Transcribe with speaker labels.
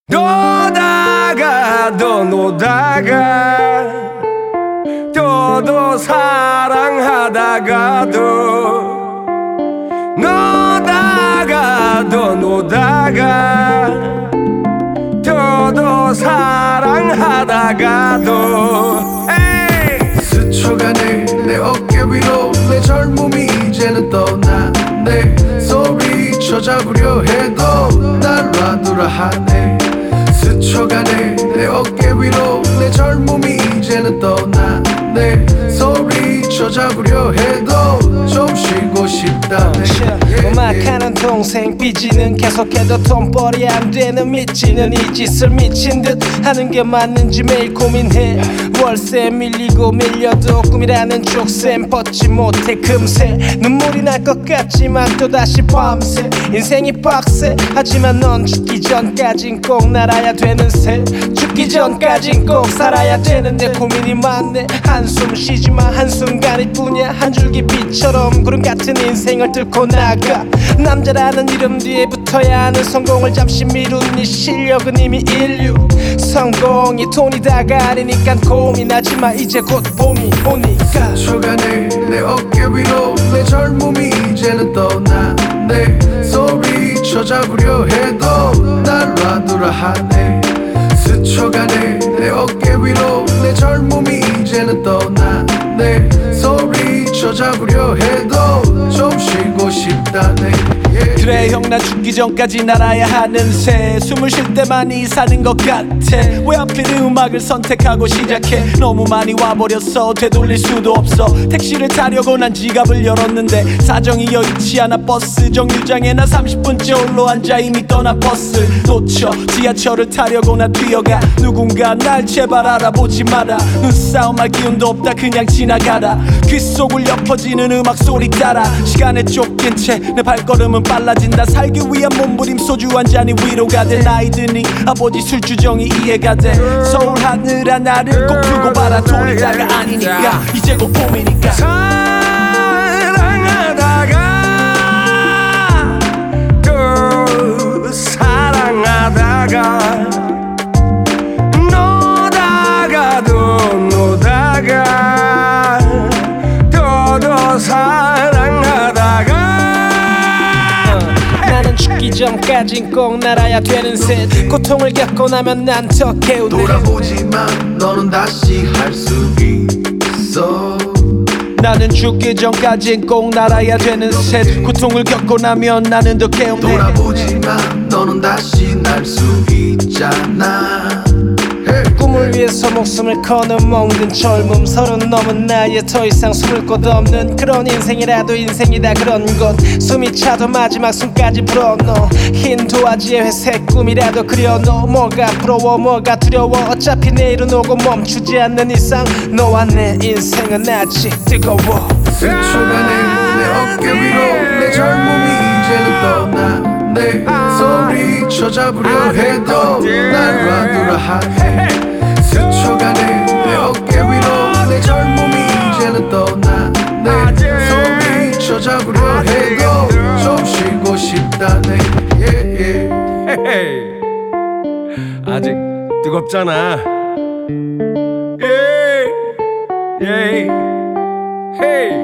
Speaker 1: 노다가 또 노다가 또 사랑하다가도 노다가 또 노다가 또 사랑하다가도
Speaker 2: 스쳐가네 내 어깨 위로 내 젊음이 이제는 떠나네 소리쳐 잡으려 해도 날 놔두라 하네 스쳐가네 내 어깨 위로 내 젊음이 이제는 떠나네 소리쳐 잡으려 해도 좀 쉬고 싶다네
Speaker 3: 음악하는 동생 삐지는 계속해도 돈벌이 안 되는 미치는 이 짓을 미친 듯 하는 게 맞는지 매일 고민해 월세 밀리고 밀려도 꿈이라는 족쇄 뻗지 못해 금세 눈물이 날 것 같지만 또다시 밤새 인생이 빡세 하지만 넌 죽기 전까진 꼭 날아야 되는 새 죽기 전까진 꼭 살아야 되는데 고민이 많네 한숨 쉬지마 한순간일 뿐이야 한 줄기 빛처럼 구름 같은 인생을 뚫고 나가 남자라는 이름 뒤에 붙어야 하는 성공을 잠시 미룬 네 실력은 이미 인류 성공이 돈이 다가 아니니까 고민하지마 이제 곧 봄이 오니까
Speaker 2: 스쳐가네 내 어깨 위로 내 젊음이 이제는 떠나네 소리쳐 잡으려 해도 날 놔두라 하네 스쳐가네 내 어깨 위로 내 젊음이 이제는 떠나네 소리쳐 잡으려 해도 좀 쉬고 싶다네
Speaker 3: 그래 형 나 죽기 전까지 날아야 하는 새 숨을 쉴 때만이 사는 것 같아 왜 하필 음악을 선택하고 시작해 너무 많이 와버렸어 되돌릴 수도 없어 택시를 타려고 난 지갑을 열었는데 사정이 여의치 않아 버스 정류장에 나 30분째 홀로 앉아 이미 떠난 버스 놓쳐 지하철을 타려고 나 뛰어가 누군가 날 제발 알아보지 마라 눈싸움할 기운도 없다 그냥 지나가라 귓속을 엿퍼지는 음악 소리 따라 시간에 쫓긴 채 내 발걸음은 빨라진다 살기 위한 몸부림 소주 한 잔이 위로가 돼 나이 드니 아버지 술주정이 이해가 돼 서울 하늘 하나를 꼭 두고 봐라 돌리다가 아니니까 이제 곧 봄이니까
Speaker 1: 사랑하다가 또 사랑하다가 노다가도 노다가 또 사랑하다가
Speaker 3: 나는 죽기 전까진 꼭 날아야 되는 새 고통을 겪고 나면 난 더 개운해
Speaker 2: 돌아보지만 너는 다시 할 수 있어
Speaker 3: 나는 죽기 전까진 꼭 날아야 되는 새 고통을 겪고 나면 나는 더 개운해
Speaker 2: 돌아보지만 너는 다시 날 수 있잖아
Speaker 3: 꿈을 위해서 목숨을 거는 멍든 젊음 서른 넘은 나이에 더 이상 숨을 곳 없는 그런 인생이라도 인생이다 그런 것 숨이 차도 마지막 숨까지 불어넣어 흰 도화지에 회색 꿈이라도 그려넣어 뭐가 부러워 뭐가 두려워 어차피 내일은 오고 멈추지 않는 이상 너와 내 인생은 아직 뜨거워
Speaker 2: 스쳐가네 내 어깨 위로 내 젊음이 이제는 떠나네 소리쳐 잡으려 해도 날 놔두라 하네 스쳐가네 내 어깨 위로 내 젊음이 이제는 떠나네 소리쳐 잡으려 해도 좀 쉬고 싶다네
Speaker 1: 헤헤. 아직 뜨겁잖아. 예, 예, 헤이.